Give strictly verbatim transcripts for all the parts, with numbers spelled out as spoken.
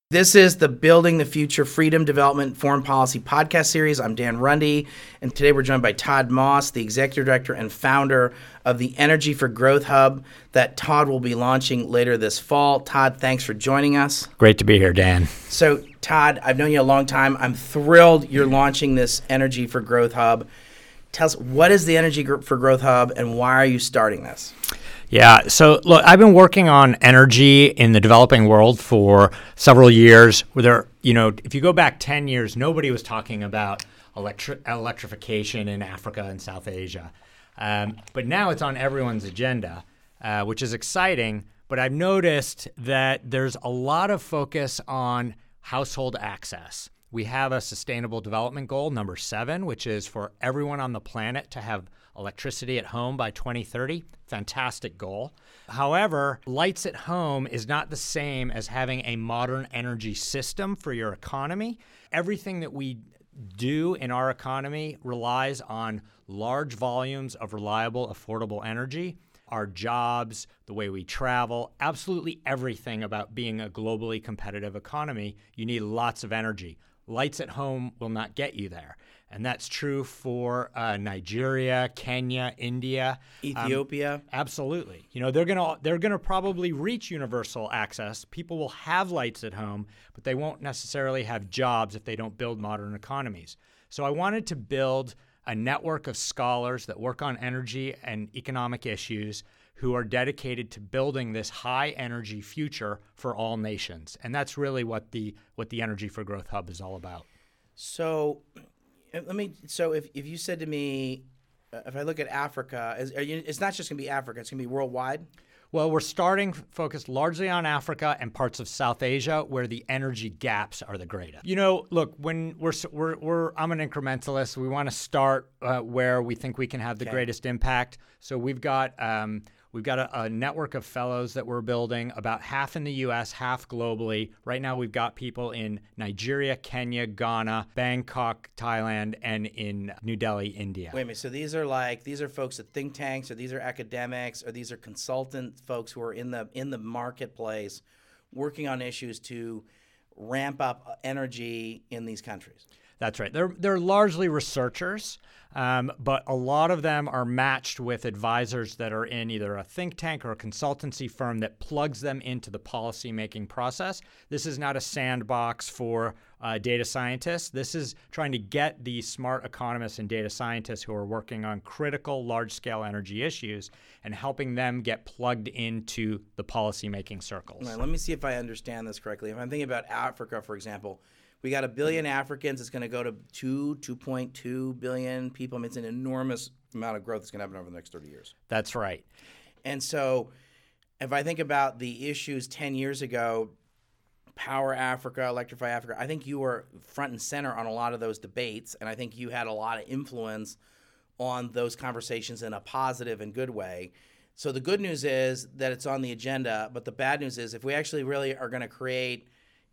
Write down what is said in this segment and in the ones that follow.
This is the Building the Future Freedom Development Foreign Policy podcast series. I'm Dan Runde, and today we're joined by Todd Moss, the executive director and founder of the Energy for Growth Hub that Todd will be launching later this fall. Todd, thanks for joining us. Great to be here, Dan. So, Todd, I've known you a long time. I'm thrilled you're launching this Energy for Growth Hub. Tell us, what is the Energy for Growth Hub, and why are you starting this? Yeah, so look, I've been working on energy in the developing world for several years. Where there, you know, if you go back ten years, nobody was talking about electri- electrification in Africa and South Asia. Um, but now it's on everyone's agenda, uh, which is exciting. But I've noticed that there's a lot of focus on household access. We have a sustainable development goal, number seven, which is for everyone on the planet to have electricity at home by twenty thirty. Fantastic goal. However, lights at home is not the same as having a modern energy system for your economy. Everything that we do in our economy relies on large volumes of reliable, affordable energy. Our jobs, the way we travel, absolutely everything about being a globally competitive economy, you need lots of energy. Lights at home will not get you there. And that's true for uh, Nigeria, Kenya, India, Ethiopia. Um, absolutely. You know, they're gonna they're gonna probably reach universal access. People will have lights at home, but they won't necessarily have jobs if they don't build modern economies. So I wanted to build a network of scholars that work on energy and economic issues who are dedicated to building this high energy future for all nations. And that's really what the what the Energy for Growth Hub is all about. So let me. So if, if you said to me, uh, if I look at Africa, is, are you, it's not just going to be Africa; it's going to be worldwide. Well, we're starting focused largely on Africa and parts of South Asia, where the energy gaps are the greatest. You know, look, when we're we're, we're I'm an incrementalist. We want to start uh, where we think we can have the Okay. greatest impact. So we've got. Um, We've got a, a network of fellows that we're building, about half in the U S, half globally. Right now, we've got people in Nigeria, Kenya, Ghana, Bangkok, Thailand, and in New Delhi, India. Wait a minute. So these are like these are folks at think tanks, or these are academics, or these are consultant folks who are in the in the marketplace, working on issues to ramp up energy in these countries. That's right. They're they're largely researchers, um, but a lot of them are matched with advisors that are in either a think tank or a consultancy firm that plugs them into the policy-making process. This is not a sandbox for uh, data scientists. This is trying to get the smart economists and data scientists who are working on critical large-scale energy issues and helping them get plugged into the policy-making circles. All right, let me see if I understand this correctly. If I'm thinking about Africa, for example, we got a billion Africans. It's going to go to two, two point two billion people. I mean, it's an enormous amount of growth that's going to happen over the next thirty years. That's right. And so if I think about the issues ten years ago, Power Africa, Electrify Africa, I think you were front and center on a lot of those debates, and I think you had a lot of influence on those conversations in a positive and good way. So the good news is that it's on the agenda, but the bad news is if we actually really are going to create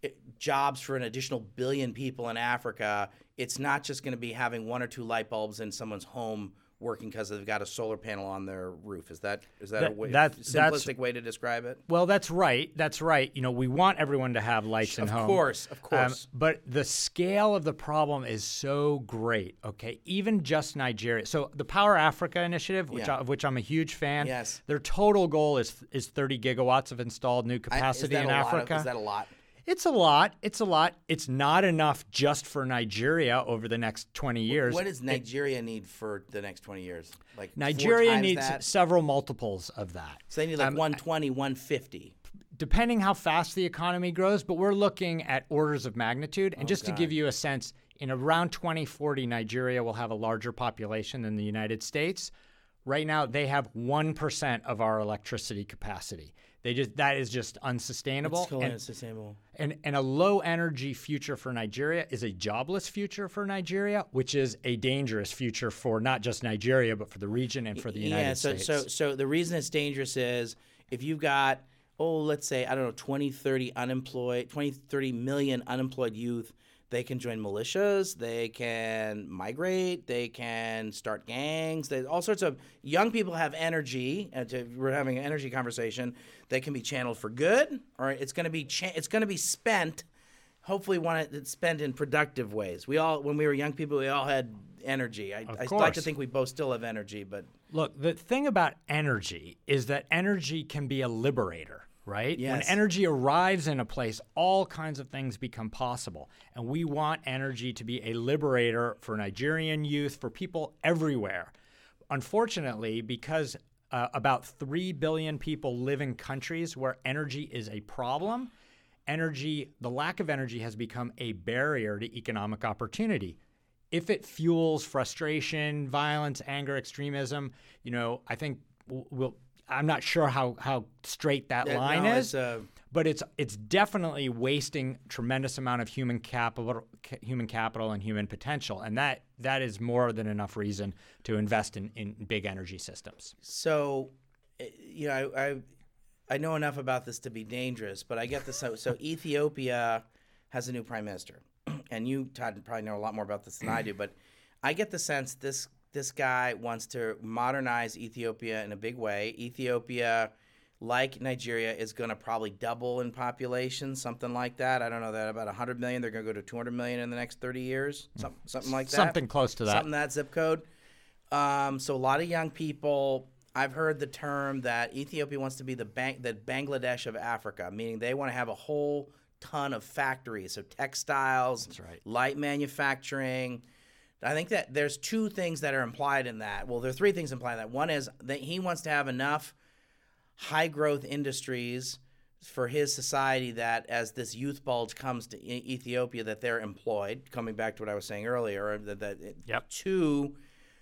jobs for an additional billion people in Africa, it's not just going to be having one or two light bulbs in someone's home working because they've got a solar panel on their roof. Is that is that, That- a way, that- simplistic that's- way to describe it? Well, that's right. That's right. You know, we want everyone to have lights in Of home. course, of course. Um, but the scale of the problem is so great, okay? Even just Nigeria. So the Power Africa initiative, which Yeah. I, of which I'm a huge fan, Yes. their total goal is is thirty gigawatts of installed new I- capacity is that in a lot of- Africa. is that a lot? It's a lot. It's a lot. It's not enough just for Nigeria over the next twenty years. What does Nigeria need for the next twenty years? Like four Nigeria times needs that? several multiples of that. So they need like um, one twenty, one fifty. Depending how fast the economy grows, but we're looking at orders of magnitude. And Oh, just to God. give you a sense, in around twenty forty, Nigeria will have a larger population than the United States. Right now, they have one percent of our electricity capacity. They just that is just unsustainable. It's totally and, unsustainable. and and a low energy future for Nigeria is a jobless future for Nigeria, which is a dangerous future for not just Nigeria, but for the region and for the United yeah, so, States. so so the reason it's dangerous is if you've got, oh, let's say, I don't know, twenty, thirty unemployed, twenty, thirty million unemployed youth, they can join militias, they can migrate, they can start gangs. They, all sorts of young people have energy. And to, we're having an energy conversation. They can be channeled for good, or it's going to be cha- it's going to be spent hopefully want to spend in productive ways. We all, when we were young people, we all had energy. I, Of I course. like to think we both still have energy, but Look, the thing about energy is that energy can be a liberator, right? When Yes. energy arrives in a place, all kinds of things become possible. And we want energy to be a liberator for Nigerian youth, for people everywhere. Unfortunately, because uh, about three billion people live in countries where energy is a problem, energy, the lack of energy has become a barrier to economic opportunity. If it fuels frustration, violence, anger, extremism, you know, I think we'll, I'm not sure how, how straight that Yeah, line no, is, it's, uh, but it's it's definitely wasting tremendous amount of human capital, ca- human capital and human potential, and that that is more than enough reason to invest in, in big energy systems. so, eh, you know, I, I I know enough about this to be dangerous, but I get this. So, so Ethiopia has a new prime minister, and you, Todd, probably know a lot more about this than I do. But I get the sense this this guy wants to modernize Ethiopia in a big way. Ethiopia, like Nigeria, is going to probably double in population, something like that. I don't know that about one hundred million. They're going to go to two hundred million in the next thirty years, something, something like that. Something close to that. Something that zip code. Um, so a lot of young people. I've heard the term that Ethiopia wants to be the bang, the Bangladesh of Africa, meaning they want to have a whole ton of factories, so textiles, That's right. light manufacturing. I think that there's two things that are implied in that. Well, there are three things implied in that. One is that he wants to have enough high growth industries for his society that as this youth bulge comes to E- Ethiopia, that they're employed. Coming back to what I was saying earlier, that, that Yep. two,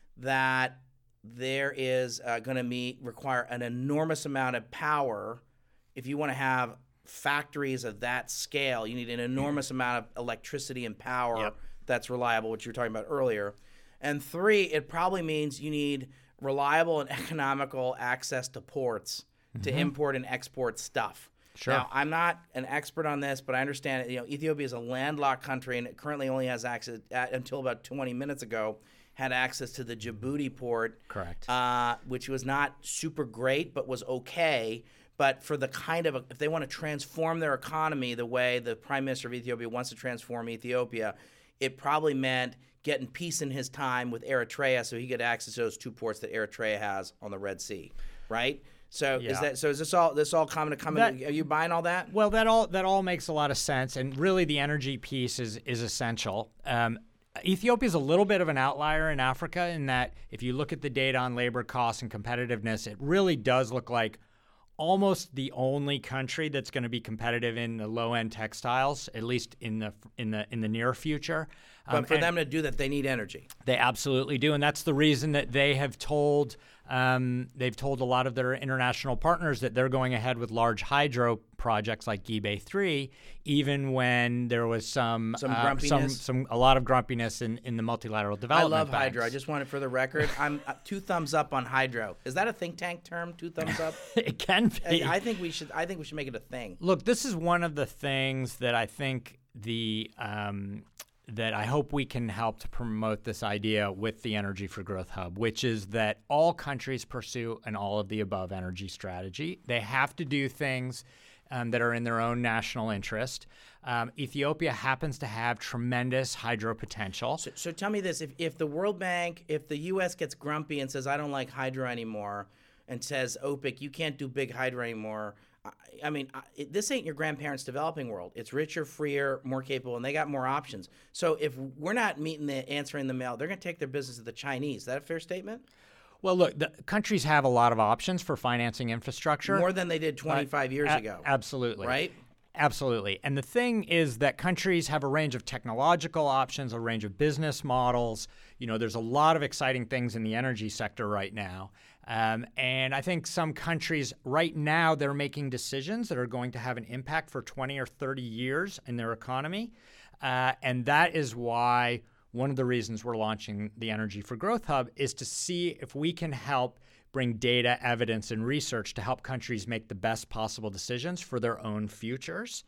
that there is uh, going to meet require an enormous amount of power. If you want to have factories of that scale, you need an enormous amount of electricity and power Yep. that's reliable, which you were talking about earlier. And three, it probably means you need reliable and economical access to ports to import and export stuff. Sure. Now, I'm not an expert on this, but I understand, you know, Ethiopia is a landlocked country and it currently only has access, at, until about twenty minutes ago, had access to the Djibouti port. Correct. Uh, which was not super great, but was okay. But for the kind of, if they want to transform their economy the way the Prime Minister of Ethiopia wants to transform Ethiopia, it probably meant getting peace in his time with Eritrea so he could access those two ports that Eritrea has on the Red Sea, right? So is Yeah. that so? Is this all this all coming to coming? That- Are you buying all that? Well, that all that all makes a lot of sense, and really the energy piece is is essential. Um, Ethiopia is a little bit of an outlier in Africa in that if you look at the data on labor costs and competitiveness, it really does look like almost the only country that's going to be competitive in the low-end textiles, at least in the in the in the near future. But Um, for and- them to do that, they need energy. They absolutely do, and that's the reason that they have told um, they've told a lot of their international partners that they're going ahead with large hydro projects like Gibe three, even when there was some Some uh, some, grumpiness. some a lot of grumpiness in, in the multilateral I development. love hydro. I banks. just want it for the record. I'm uh, two thumbs up on hydro. Is that a think tank term? Two thumbs up. it can be. I, I think we should. I think we should make it a thing. Look, this is one of the things that I think the um, that I hope we can help to promote this idea with the Energy for Growth Hub, which is that all countries pursue an all of the above energy strategy. They have to do things um, that are in their own national interest. Um, Ethiopia happens to have tremendous hydro potential. So, so tell me this: if if the World Bank, if the U S gets grumpy and says I don't like hydro anymore, and says OPEC, you can't do big hydro anymore. I, I mean, I, it, this ain't your grandparents' developing world. It's richer, freer, more capable, and they got more options. So if we're not meeting the answering the mail, they're going to take their business to the Chinese. Is that a fair statement? Well, look, the countries have a lot of options for financing infrastructure. More than they did twenty-five years A- ago, Absolutely. right? Absolutely. And the thing is that countries have a range of technological options, a range of business models. You know, there's a lot of exciting things in the energy sector right now. Um, and I think some countries right now, they're making decisions that are going to have an impact for twenty or thirty years in their economy. Uh, and that is why one of the reasons we're launching the Energy for Growth Hub is to see if we can help bring data, evidence, and research to help countries make the best possible decisions for their own futures.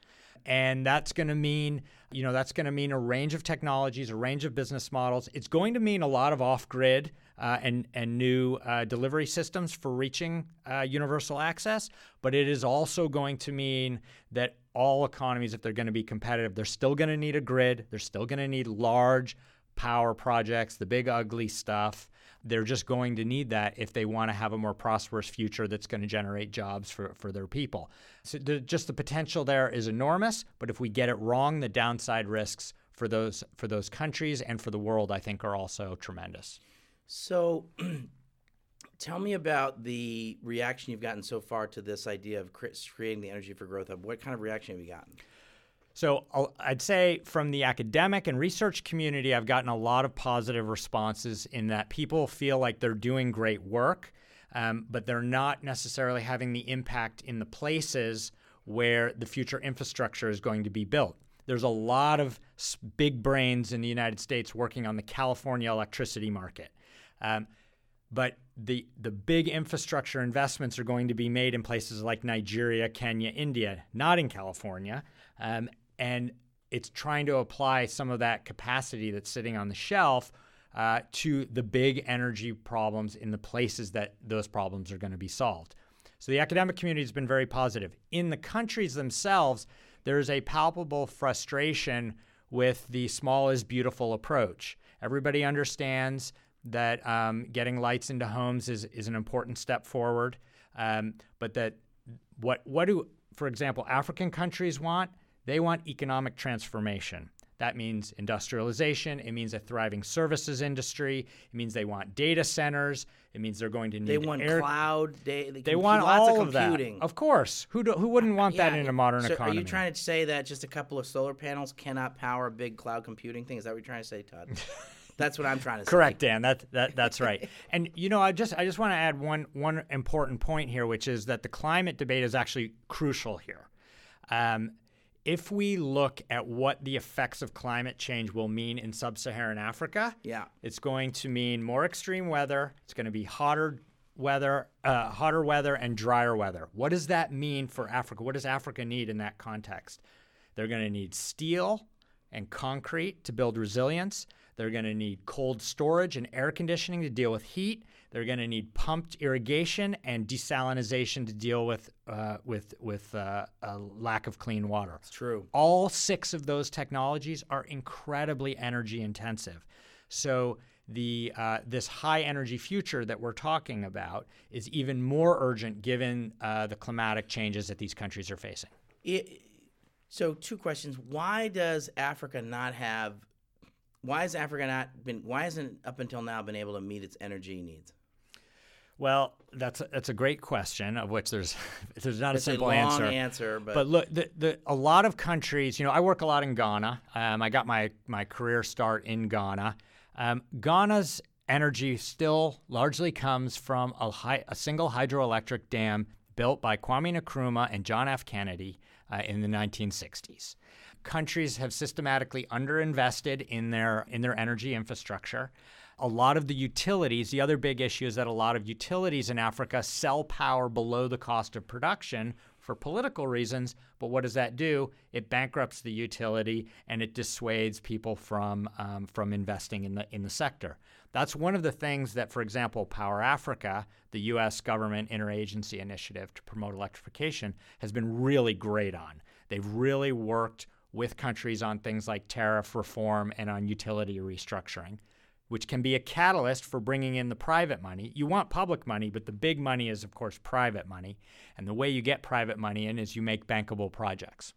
and that's going to mean, you know, that's going to mean a range of technologies, a range of business models. It's going to mean a lot of off-grid uh, and and new uh, delivery systems for reaching uh, universal access. But it is also going to mean that all economies, if they're going to be competitive, they're still going to need a grid. They're still going to need large power projects, the big ugly stuff. They're just going to need that if they want to have a more prosperous future that's going to generate jobs for, for their people. So the, just the potential there is enormous, but if we get it wrong, the downside risks for those for those countries and for the world, I think, are also tremendous. So tell me about the reaction you've gotten so far to this idea of creating the Energy for Growth Hub. What kind of reaction have you gotten? So I'd say from the academic and research community, I've gotten a lot of positive responses in that people feel like they're doing great work, um, but they're not necessarily having the impact in the places where the future infrastructure is going to be built. There's a lot of big brains in the United States working on the California electricity market. Um, But the the big infrastructure investments are going to be made in places like Nigeria, Kenya, India, not in California. Um, and it's trying to apply some of that capacity that's sitting on the shelf uh, to the big energy problems in the places that those problems are going to be solved. So the academic community has been very positive. In the countries themselves, there is a palpable frustration with the small is beautiful approach. Everybody understands that um, getting lights into homes is, is an important step forward, um, but that what what do, for example, African countries want? They want economic transformation. That means industrialization. It means a thriving services industry. It means they want data centers. It means they're going to need They want air, cloud. They, they, they want lots all of of computing. that. Of course. Who do, who wouldn't want Yeah, that in a modern so economy? Are you trying to say that just a couple of solar panels cannot power a big cloud computing thing? Is that what you're trying to say, Todd? That's what I'm trying to say. Correct, Dan. That that that's right. And you know, I just I just want to add one one important point here, which is that the climate debate is actually crucial here. Um, if we look at what the effects of climate change will mean in sub-Saharan Africa, yeah, it's going to mean more extreme weather. It's going to be hotter weather, uh, hotter weather, and drier weather. What does that mean for Africa? What does Africa need in that context? They're going to need steel and concrete to build resilience. They're going to need cold storage and air conditioning to deal with heat. They're going to need pumped irrigation and desalination to deal with uh, with with uh, a lack of clean water. It's true. All six of those technologies are incredibly energy intensive. So the uh, this high energy future that we're talking about is even more urgent given uh, the climatic changes that these countries are facing. It, so two questions. Why does Africa not have Why has Africa not been? Why hasn't it up until now been able to meet its energy needs? Well, that's a, that's a great question, of which there's there's not it's a simple a long answer. answer, but, but look, the, the a lot of countries. You know, I work a lot in Ghana. Um, I got my my career start in Ghana. Um, Ghana's energy still largely comes from a, high, a single hydroelectric dam built by Kwame Nkrumah and John F. Kennedy uh, in the nineteen sixties. Countries have systematically underinvested in their in their energy infrastructure. A lot of the utilities, the other big issue is that a lot of utilities in Africa sell power below the cost of production for political reasons. But what does that do? It bankrupts the utility and it dissuades people from um, from investing in the in the sector. That's one of the things that, for example, Power Africa, the U S government interagency initiative to promote electrification, has been really great on. They've really worked with countries on things like tariff reform and on utility restructuring, which can be a catalyst for bringing in the private money. You want public money, but the big money is, of course, private money. And the way you get private money in is you make bankable projects.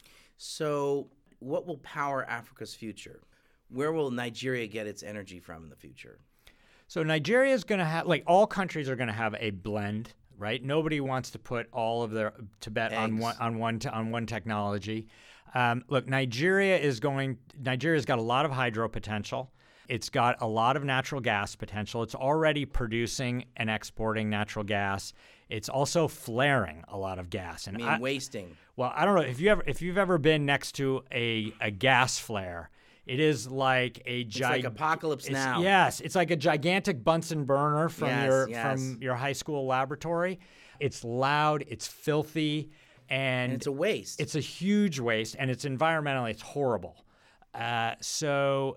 So what will power Africa's future? Where will Nigeria get its energy from in the future? So Nigeria is going to have, like all countries are going to have a blend, right? Nobody wants to put all of their to bet on one on one te- on one technology. Um, look, Nigeria is going. Nigeria's got a lot of hydro potential. It's got a lot of natural gas potential. It's already producing and exporting natural gas. It's also flaring a lot of gas. And I mean, I, wasting. Well, I don't know if you ever if you've ever been next to a a gas flare. It is like a gigantic. It's like Apocalypse it's, Now. Yes, it's like a gigantic Bunsen burner from yes, your yes. from your high school laboratory. It's loud. It's filthy. And, And it's a waste. It's a huge waste, and it's environmentally, it's horrible. Uh, so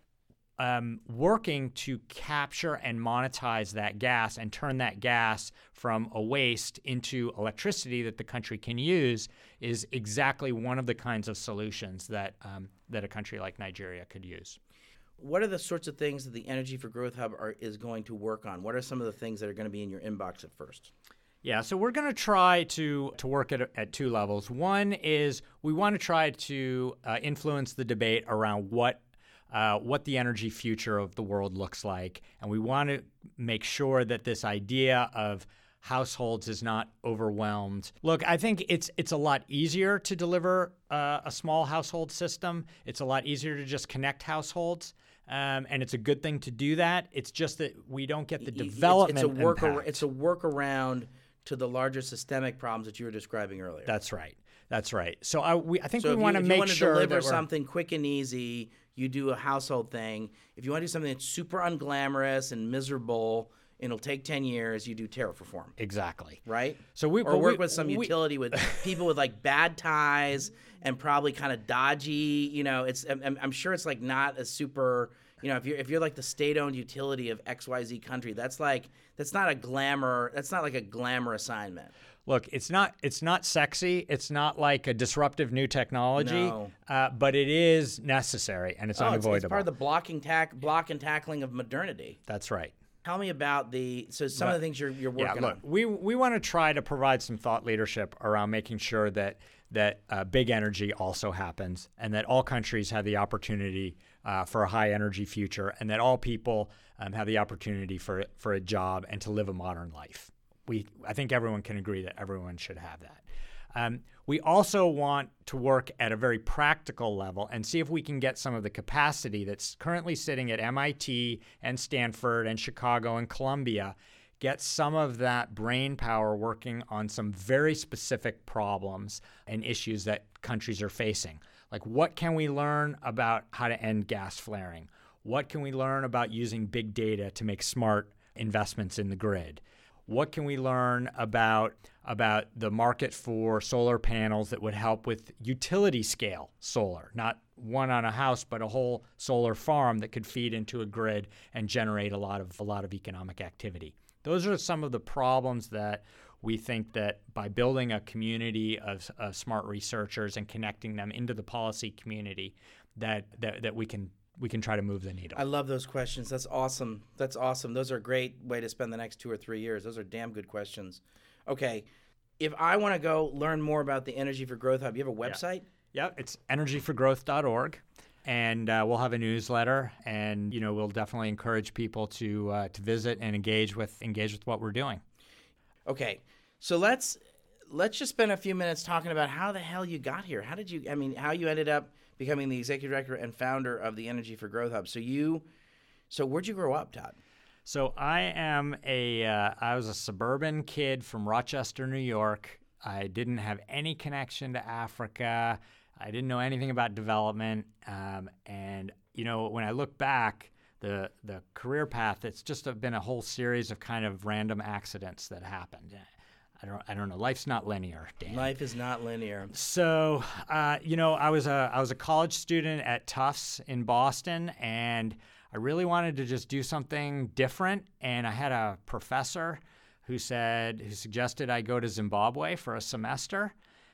um, working to capture and monetize that gas and turn that gas from a waste into electricity that the country can use is exactly one of the kinds of solutions that um, that a country like Nigeria could use. What are the sorts of things that the Energy for Growth Hub are, is going to work on? What are some of the things that are going to be in your inbox at first? Yeah, so we're going to try to to work at, at two levels. One is we want to try to uh, influence the debate around what uh, what the energy future of the world looks like, and we want to make sure that this idea of households is not overwhelmed. Look, I think it's it's a lot easier to deliver uh, a small household system. It's a lot easier to just connect households. Um, and it's a good thing to do that. It's just that we don't get the development It's, it's a work. impact. It's a workaround to the larger systemic problems that you were describing earlier. That's right. That's right. So I, we, I think so we want to make want to sure deliver that we're, something quick and easy, you do a household thing. If you want to do something that's super unglamorous and miserable, and it'll take ten years, you do tariff reform. Exactly. Right? So we or but work we, with some we, utility with people with like bad ties and probably kind of dodgy. You know, it's I'm, I'm sure it's like not a super. You know, if you're if you're like the state-owned utility of X Y Z country, that's like that's not a glamour. That's not like a glamour assignment. Look, it's not it's not sexy. It's not like a disruptive new technology, No. uh, but it is necessary and it's Oh, it's, unavoidable. it's part of the blocking tack, block and tackling of modernity. That's right. Tell me about the so some But- of the things you're you're Yeah, working look, on. we we want to try to provide some thought leadership around making sure that that uh, big energy also happens, and that all countries have the opportunity uh, for a high energy future, and that all people um, have the opportunity for for a job and to live a modern life. We I think everyone can agree that everyone should have that. Um, we also want to work at a very practical level and see if we can get some of the capacity that's currently sitting at M I T and Stanford and Chicago and Columbia, get some of that brain power working on some very specific problems and issues that countries are facing. Like, what can we learn about how to end gas flaring? What can we learn about using big data to make smart investments in the grid? What can we learn about about the market for solar panels that would help with utility scale solar, not one on a house, but a whole solar farm that could feed into a grid and generate a lot of a lot of economic activity? Those are some of the problems that we think that by building a community of, of smart researchers and connecting them into the policy community, that that, that we can we can try to move the needle. I love those questions. That's awesome. That's awesome. Those are a great way to spend the next two or three years. Those are damn good questions. Okay. If I want to go learn more about the Energy for Growth Hub, you have a website? Yeah, it's energy for growth dot org, and uh, we'll have a newsletter, and you know we'll definitely encourage people to uh, to visit and engage with engage with what we're doing. Okay. So let's let's just spend a few minutes talking about how the hell you got here. How did you I mean, how you ended up becoming the executive director and founder of the Energy for Growth Hub. So you so where'd you grow up, Todd? So I am a uh, I was a suburban kid from Rochester, New York. I didn't have any connection to Africa. I didn't know anything about development. Um, and you know, when I look back, the the career path, it's just been a whole series of kind of random accidents that happened. I don't I don't know. Life's not linear, Dan. Life is not linear. So, uh, you know, I was a I was a college student at Tufts in Boston, and I really wanted to just do something different. And I had a professor who said, who suggested I go to Zimbabwe for a semester.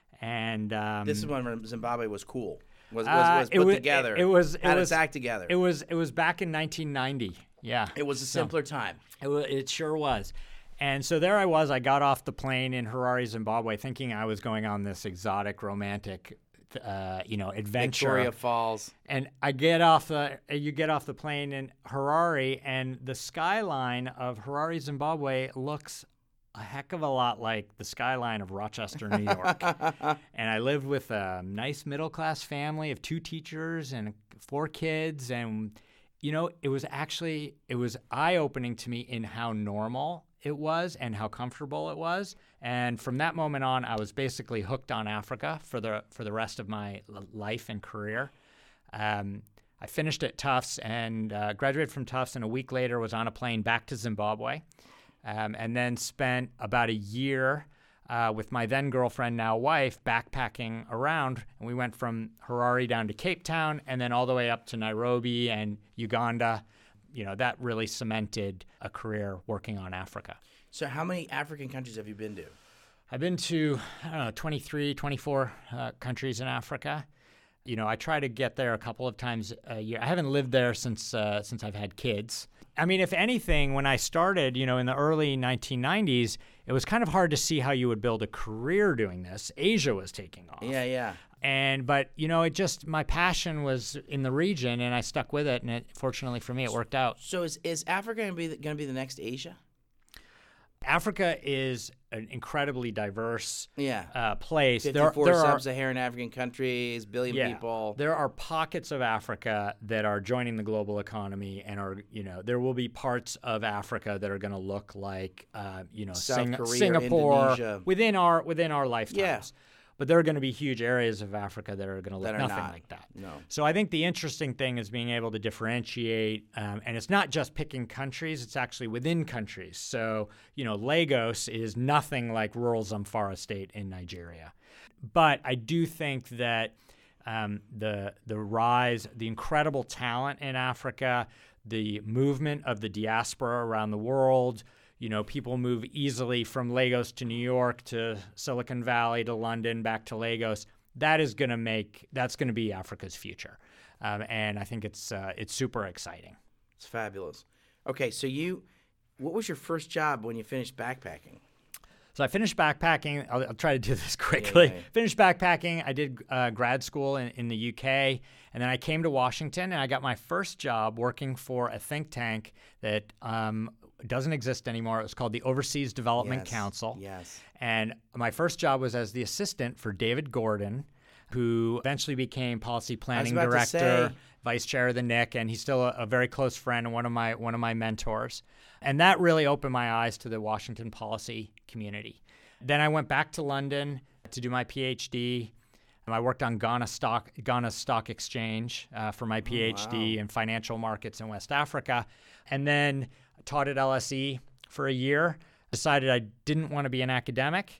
And um, This is when Zimbabwe was cool. Was was, uh, was it put was- together. It, it was it had was its act together. It was it was back in nineteen ninety. Yeah, It was a So- simpler time. It, wa- it sure was. And so there I was. I got off the plane in Harare, Zimbabwe, thinking I was going on this exotic, romantic, uh, you know, adventure. Victoria Falls. And I get off the, you get off the plane in Harare, and the skyline of Harare, Zimbabwe, looks a heck of a lot like the skyline of Rochester, New York. And I lived with a nice middle-class family of two teachers and four kids, and you know, it was actually, it was eye-opening to me in how normal it was and how comfortable it was. And from that moment on, I was basically hooked on Africa for the for the rest of my l- life and career. Um, I finished at Tufts and uh, graduated from Tufts, and a week later was on a plane back to Zimbabwe, um, and then spent about a year uh, with my then girlfriend, now wife, backpacking around. And we went from Harare down to Cape Town and then all the way up to Nairobi and Uganda. You know, that really cemented a career working on Africa. So how many African countries have you been to? I've been to, I don't know, twenty-three, twenty-four uh, countries in Africa. You know, I try to get there a couple of times a year. I haven't lived there since uh, since I've had kids. I mean, if anything, when I started, you know, in the early nineteen nineties, it was kind of hard to see how you would build a career doing this. Asia was taking off. Yeah, yeah. And, but, you know, it just, my passion was in the region and I stuck with it. And it, fortunately for me, it worked out. So is, is Africa going to be the, going to be the next Asia? Africa is an incredibly diverse yeah. uh, place. fifty-four there, there sub-Saharan African countries, billion yeah, people. There are pockets of Africa that are joining the global economy and are, you know, there will be parts of Africa that are going to look like, uh, you know, South Sing- Korea, Singapore Indonesia. within our within our lifetimes. Yeah. But there are going to be huge areas of Africa that are going to look That are nothing not. like that. No. So I think the interesting thing is being able to differentiate, um, and it's not just picking countries, it's actually within countries. So, you know, Lagos is nothing like rural Zamfara state in Nigeria. But I do think that um, the the rise, the incredible talent in Africa, the movement of the diaspora around the world, you know, people move easily from Lagos to New York to Silicon Valley to London back to Lagos. That is going to make that's going to be Africa's future, um, and I think it's uh, it's super exciting. It's fabulous. Okay, so you, what was your first job when you finished backpacking? So I finished backpacking. I'll, I'll try to do this quickly. Yeah, yeah, yeah. Finished backpacking. I did uh, grad school in, in the U K, and then I came to Washington, and I got my first job working for a think tank that um, doesn't exist anymore. It was called the Overseas Development Yes, Council. Yes. And my first job was as the assistant for David Gordon, who eventually became policy planning about to director, say. vice chair of the N I C, and he's still a, a very close friend and one of my one of my mentors. And that really opened my eyes to the Washington policy community. Then I went back to London to do my PhD. I worked on Ghana Stock Ghana Stock Exchange uh, for my PhD wow. in financial markets in West Africa, and then taught at L S E for a year. Decided I didn't want to be an academic,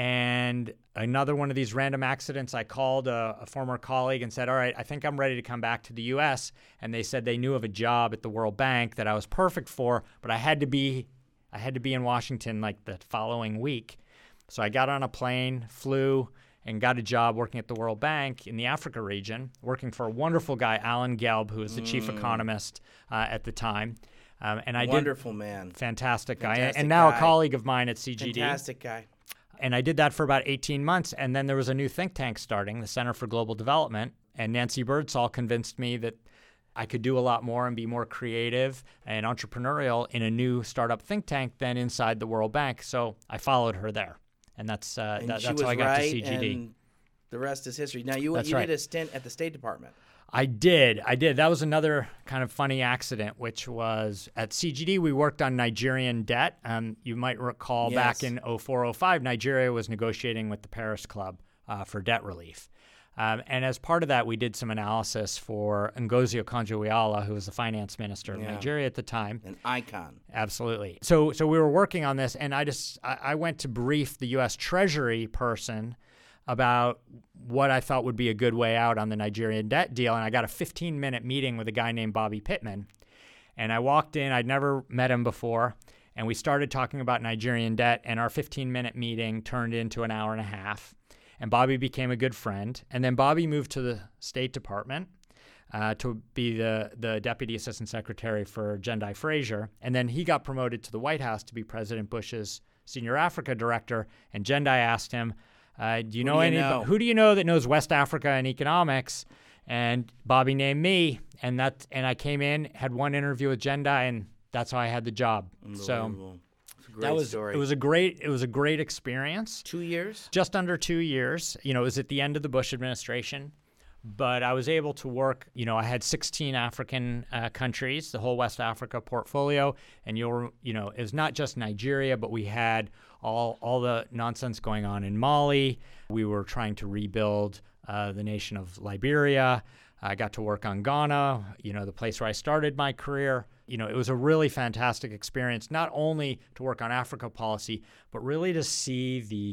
and another one of these random accidents, I called a, a former colleague and said, all right, I think I'm ready to come back to the U S. And they said they knew of a job at the World Bank that I was perfect for, but I had to be I had to be in Washington like the following week. So I got on a plane, flew, and got a job working at the World Bank in the Africa region, working for a wonderful guy, Alan Gelb, who was the mm. chief economist uh, at the time. Um, and I Wonderful did, man. Fantastic guy. Fantastic and now guy. a colleague of mine at C G D. Fantastic guy. And I did that for about eighteen months. And then there was a new think tank starting, the Center for Global Development. And Nancy Birdsall convinced me that I could do a lot more and be more creative and entrepreneurial in a new startup think tank than inside the World Bank. So I followed her there. And that's uh, And that, she that's was how I got right, to C G D. And the rest is history. Now, you, That's you right. did a stint at the State Department. I did. I did. That was another kind of funny accident, which was at C G D, we worked on Nigerian debt. Um, you might recall Yes. back in oh four oh five, Nigeria was negotiating with the Paris Club uh, for debt relief. Um, and as part of that, we did some analysis for Ngozi Okonjo-Iweala, who was the finance minister of Yeah. Nigeria at the time. An icon. Absolutely. So so we were working on this, and I just I, I went to brief the U S Treasury person about what I thought would be a good way out on the Nigerian debt deal, and I got a fifteen-minute meeting with a guy named Bobby Pittman. And I walked in, I'd never met him before, and we started talking about Nigerian debt, and our fifteen-minute meeting turned into an hour and a half. And Bobby became a good friend. And then Bobby moved to the State Department uh, to be the, the Deputy Assistant Secretary for Jendai Fraser. And then he got promoted to the White House to be President Bush's Senior Africa Director. And Jendai asked him, uh, do you Who know do you any? know? Who do you know that knows West Africa and economics? And Bobby named me. And that, and I came in, had one interview with Jendai, and that's how I had the job. So Unbelievable. It's a great that was story. it was a great it was a great experience. Two years? Just under two years. You know, it was at the end of the Bush administration, but I was able to work. You know, I had sixteen African uh, countries, the whole West Africa portfolio, and you'll, you know, it was not just Nigeria, but we had all all the nonsense going on in Mali. We were trying to rebuild uh, the nation of Liberia. I got to work on Ghana, you know, the place where I started my career. You know, it was a really fantastic experience, not only to work on Africa policy, but really to see the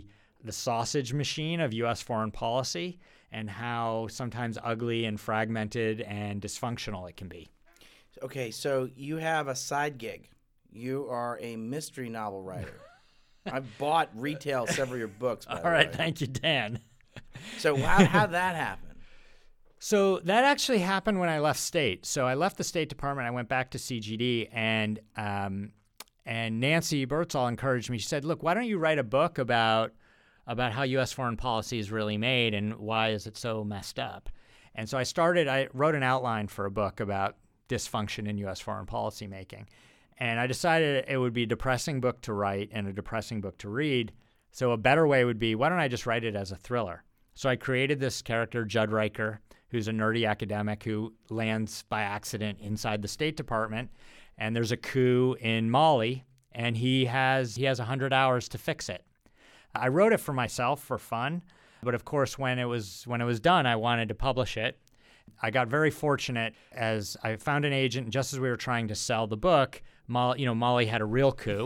the sausage machine of U S foreign policy and how sometimes ugly and fragmented and dysfunctional it can be. Okay, so you have a side gig. You are a mystery novel writer. I've bought retail several of your books, by All the right, way. thank you, Dan. So how how'd that happen? So that actually happened when I left state. So I left the State Department. I went back to C G D, and um, and Nancy Birdsall encouraged me. She said, "Look, why don't you write a book about about how U S foreign policy is really made and why is it so messed up?" And so I started. I wrote an outline for a book about dysfunction in U S foreign policy making, and I decided it would be a depressing book to write and a depressing book to read. So a better way would be, why don't I just write it as a thriller? So I created this character, Judd Riker, who's a nerdy academic who lands by accident inside the State Department, and there's a coup in Mali, and he has he has one hundred hours to fix it. I wrote it for myself for fun, but of course when it was when it was done, I wanted to publish it. I got very fortunate as I found an agent just as we were trying to sell the book. Mali, you know, Mali had a real coup,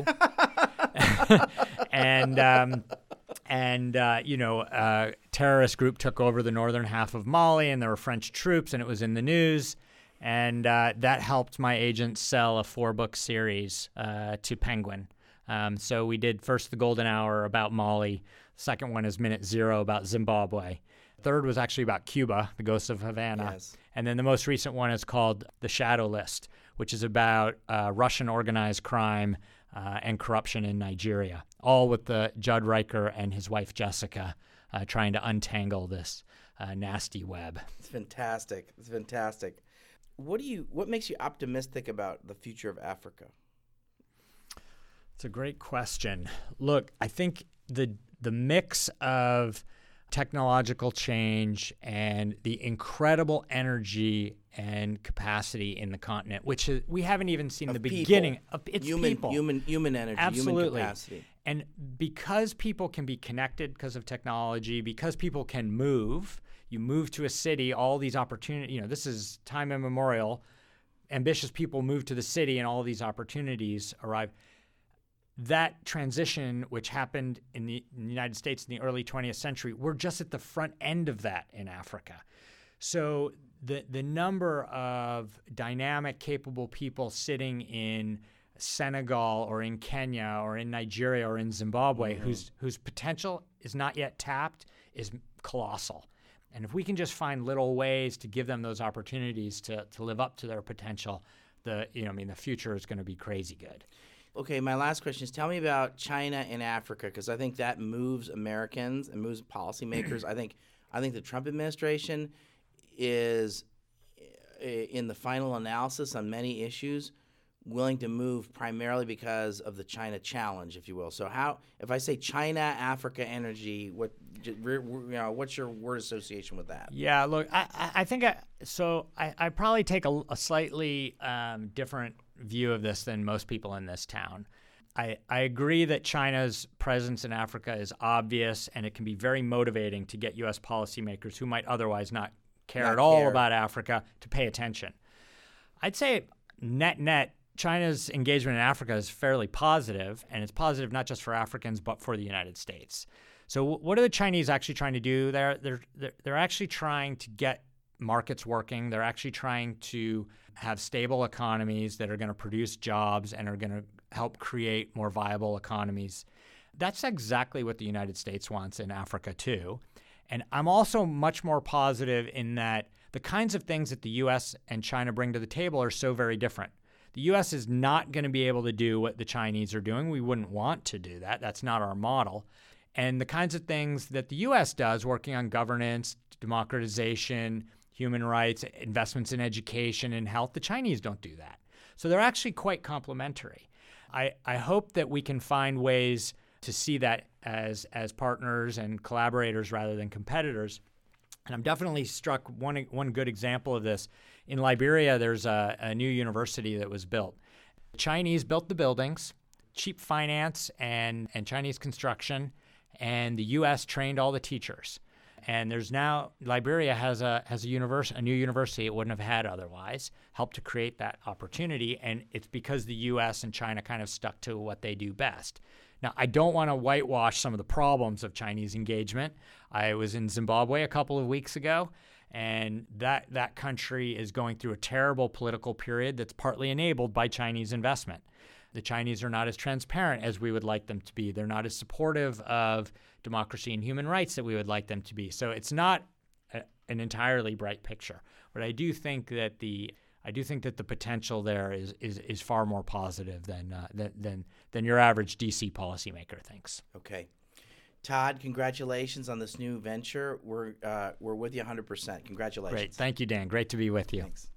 and um, and uh, you know, a terrorist group took over the northern half of Mali, and there were French troops, and it was in the news, and uh, that helped my agent sell a four-book series uh, to Penguin. Um, so we did first The Golden Hour about Mali. Second one is Minute Zero about Zimbabwe. Third was actually about Cuba, The Ghosts of Havana. Yes. And then the most recent one is called The Shadow List, which is about uh, Russian organized crime uh, and corruption in Nigeria, all with the Judd Riker and his wife Jessica uh, trying to untangle this uh, nasty web. It's fantastic. It's fantastic. What do you? What makes you optimistic about the future of Africa? It's a great question. Look, I think the the mix of technological change and the incredible energy and capacity in the continent, which is, we haven't even seen Of the people. beginning of it's human, people. human, human energy, Absolutely. human capacity. And because people can be connected because of technology, because people can move, you move to a city, all these opportunities, you know, this is time immemorial. Ambitious people move to the city and all these opportunities arrive. That transition, which happened in the, in the United States in the early twentieth century, we're just at the front end of that in Africa. So the the number of dynamic, capable people sitting in Senegal or in Kenya or in Nigeria or in Zimbabwe mm-hmm. whose whose potential is not yet tapped is colossal. And if we can just find little ways to give them those opportunities to to live up to their potential, the you know I mean the future is going to be crazy good. Okay, my last question is, tell me about China and Africa, because I think that moves Americans and moves policymakers. I think I think the Trump administration is, in the final analysis on many issues, willing to move primarily because of the China challenge, if you will. So how, if I say China, Africa, energy, what you know, what's your word association with that? Yeah, look, I, I think I, so. I, I probably take a, a slightly um, different view of this than most people in this town. I, I agree that China's presence in Africa is obvious, and it can be very motivating to get U S policymakers who might otherwise not care Not at all care. about Africa to pay attention. I'd say net net, China's engagement in Africa is fairly positive, and it's positive not just for Africans but for the United States. So what are the Chinese actually trying to do? They're they're they're, they're actually trying to get markets working. They're actually trying to have stable economies that are going to produce jobs and are going to help create more viable economies. That's exactly what the United States wants in Africa too. And I'm also much more positive in that the kinds of things that the U S and China bring to the table are so very different. The U S is not going to be able to do what the Chinese are doing. We wouldn't want to do that. That's not our model. And the kinds of things that the U S does, working on governance, democratization, human rights, investments in education and health, the Chinese don't do that. So they're actually quite complementary. I, I hope that we can find ways to see that as as partners and collaborators rather than competitors. And I'm definitely struck one one good example of this. In Liberia, there's a, a new university that was built. The Chinese built the buildings, cheap finance and, and Chinese construction, and the U S trained all the teachers. And there's now Liberia has a has a universe a new university it wouldn't have had otherwise, helped to create that opportunity, and it's because the U S and China kind of stuck to what they do best. Now, I don't want to whitewash some of the problems of Chinese engagement. I was in Zimbabwe a couple of weeks ago, and that that country is going through a terrible political period that's partly enabled by Chinese investment. The Chinese are not as transparent as we would like them to be. They're not as supportive of democracy and human rights that we would like them to be. So it's not a, an entirely bright picture. But I do think that the I do think that the potential there is is, is far more positive than, uh, than than than your average D C policymaker thinks. Okay, Todd, congratulations on this new venture. We're uh, we're with you one hundred percent. Congratulations. Great, thank you, Dan. Great to be with you. Thanks.